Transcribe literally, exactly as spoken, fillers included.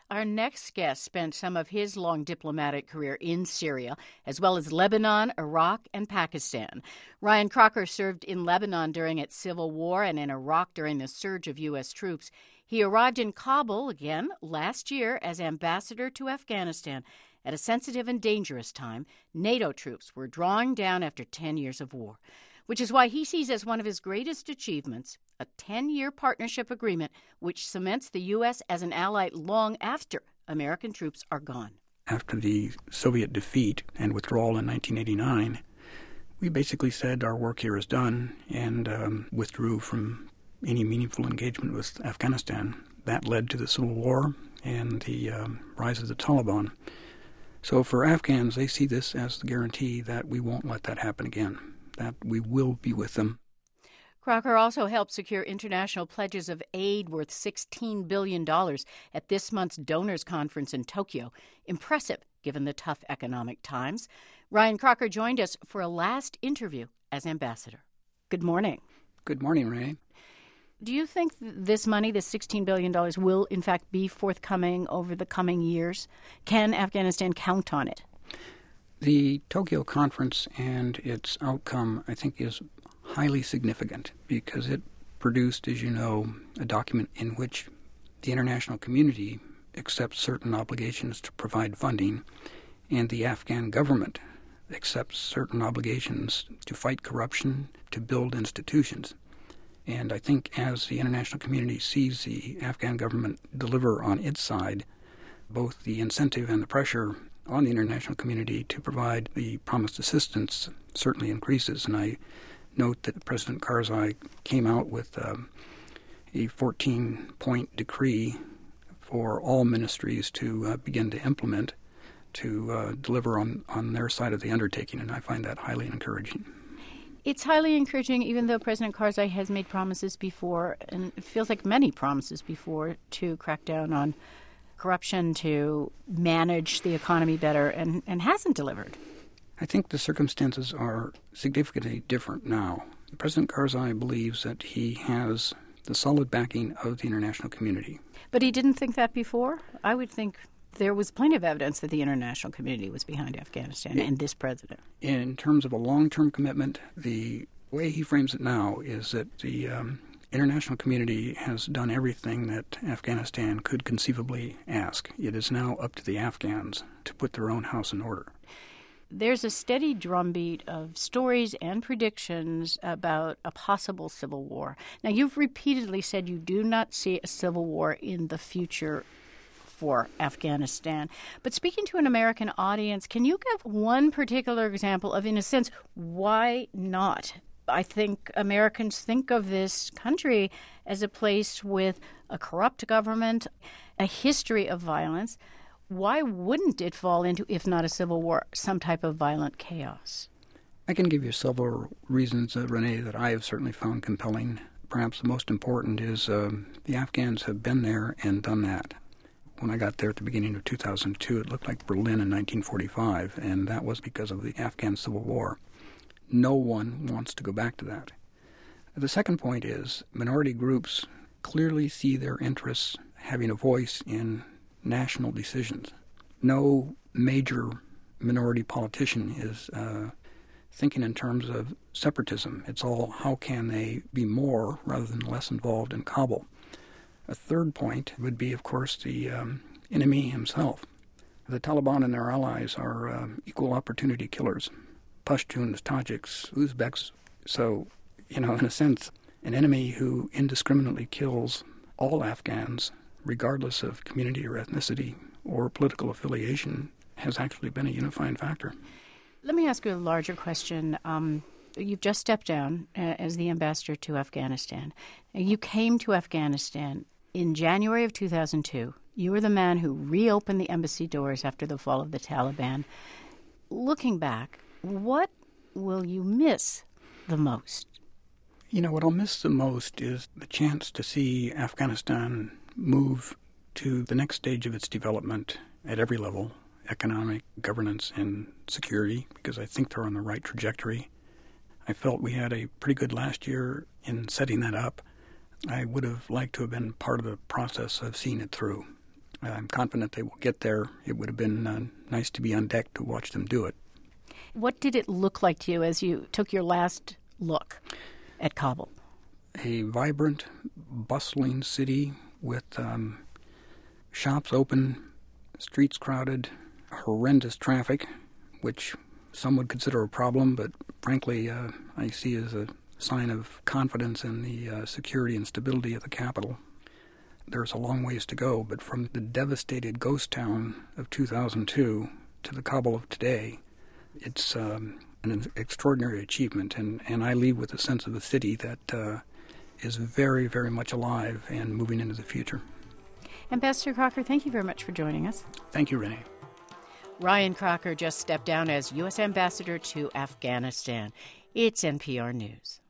Our next guest spent some of his long diplomatic career in Syria, as well as Lebanon, Iraq, and Pakistan. Ryan Crocker served in Lebanon during its civil war and in Iraq during the surge of U S troops. He arrived in Kabul again last year as ambassador to Afghanistan. At a sensitive and dangerous time, NATO troops were drawing down after ten years of war, which is why he sees as one of his greatest achievements a ten-year partnership agreement which cements the U S as an ally long after American troops are gone. After the Soviet defeat and withdrawal in nineteen eighty-nine, we basically said our work here is done and um, withdrew from any meaningful engagement with Afghanistan. That led to the Civil War and the um, rise of the Taliban. So for Afghans, they see this as the guarantee that we won't let that happen again, that we will be with them. Crocker also helped secure international pledges of aid worth sixteen billion dollars at this month's Donors Conference in Tokyo. Impressive, given the tough economic times. Ryan Crocker joined us for a last interview as ambassador. Good morning. Good morning, Ray. Do you think this money, this sixteen billion dollars, will in fact be forthcoming over the coming years? Can Afghanistan count on it? The Tokyo Conference and its outcome, I think, is highly significant because it produced, as you know, a document in which the international community accepts certain obligations to provide funding and the Afghan government accepts certain obligations to fight corruption, to build institutions. And I think as the international community sees the Afghan government deliver on its side, both the incentive and the pressure on the international community to provide the promised assistance certainly increases. And I note that President Karzai came out with um, a fourteen-point decree for all ministries to uh, begin to implement to uh, deliver on, on their side of the undertaking, and I find that highly encouraging. It's highly encouraging, even though President Karzai has made promises before, and it feels like many promises before, to crack down on corruption, to manage the economy better, and, and hasn't delivered. I think the circumstances are significantly different now. President Karzai believes that he has the solid backing of the international community. But he didn't think that before? I would think there was plenty of evidence that the international community was behind Afghanistan and this president. In terms of a long-term commitment, the way he frames it now is that the um, international community has done everything that Afghanistan could conceivably ask. It is now up to the Afghans to put their own house in order. There's a steady drumbeat of stories and predictions about a possible civil war. Now, you've repeatedly said you do not see a civil war in the future for Afghanistan. But speaking to an American audience, can you give one particular example of, in a sense, why not? I think Americans think of this country as a place with a corrupt government, a history of violence. Why wouldn't it fall into, if not a civil war, some type of violent chaos? I can give you several reasons, uh, Renee, that I have certainly found compelling. Perhaps the most important is uh, the Afghans have been there and done that. When I got there at the beginning of two thousand two, it looked like Berlin in nineteen forty-five, and that was because of the Afghan Civil War. No one wants to go back to that. The second point is minority groups clearly see their interests having a voice in national decisions. No major minority politician is uh, thinking in terms of separatism. It's all how can they be more rather than less involved in Kabul. A third point would be, of course, the um, enemy himself. The Taliban and their allies are uh, equal opportunity killers. Pashtuns, Tajiks, Uzbeks. So, you know, in a sense, an enemy who indiscriminately kills all Afghans, regardless of community or ethnicity or political affiliation, has actually been a unifying factor. Let me ask you a larger question. Um, you've just stepped down uh, as the ambassador to Afghanistan. You came to Afghanistan in January of two thousand two. You were the man who reopened the embassy doors after the fall of the Taliban. Looking back, what will you miss the most? You know, what I'll miss the most is the chance to see Afghanistan move to the next stage of its development at every level, economic, governance, and security, because I think they're on the right trajectory. I felt we had a pretty good last year in setting that up. I would have liked to have been part of the process of seeing it through. I'm confident they will get there. It would have been uh, nice to be on deck to watch them do it. What did it look like to you as you took your last look at Kabul? A vibrant, bustling city with um, shops open, streets crowded, horrendous traffic, which some would consider a problem, but frankly uh, I see as a sign of confidence in the uh, security and stability of the capital. There's a long ways to go, but from the devastated ghost town of two thousand two to the Kabul of today, it's um, an extraordinary achievement, and, and I leave with a sense of a city that uh, is very, very much alive and moving into the future. Ambassador Crocker, thank you very much for joining us. Thank you, Renee. Ryan Crocker just stepped down as U S Ambassador to Afghanistan. It's N P R News.